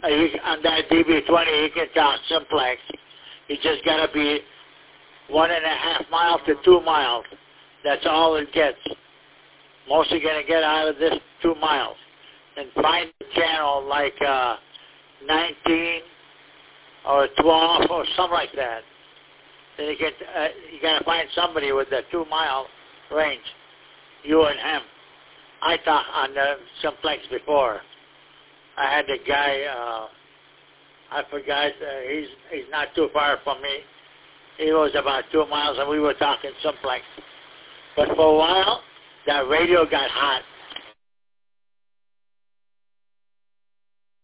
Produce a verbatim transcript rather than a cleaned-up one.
uh, he, on that D B twenty, he can talk simplex. He just got to be one and a half miles to two miles. That's all it gets. Mostly going to get out of this two miles. And find a channel like uh, nineteen or twelve or something like that. Then you, get, uh, you got to find somebody with a two-mile range, you and him. I talked on the simplex before. I had the guy, uh, I forgot, uh, he's he's not too far from me. He was about two miles, and we were talking simplex. But for a while, that radio got hot.